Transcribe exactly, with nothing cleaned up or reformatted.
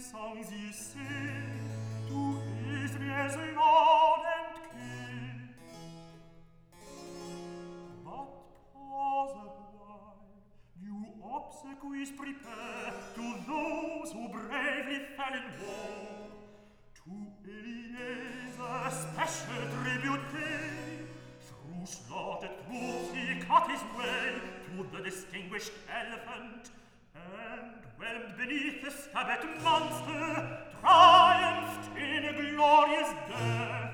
songs ye sing to Israel's Lord and King. But pause a while, new obsequies prepare to those who bravely fell in war. To Eliezer special tribute pay, through slaughtered troops he cut his way to the distinguished elephant, and, whelmed beneath the scabbard monster, triumphed in a glorious day.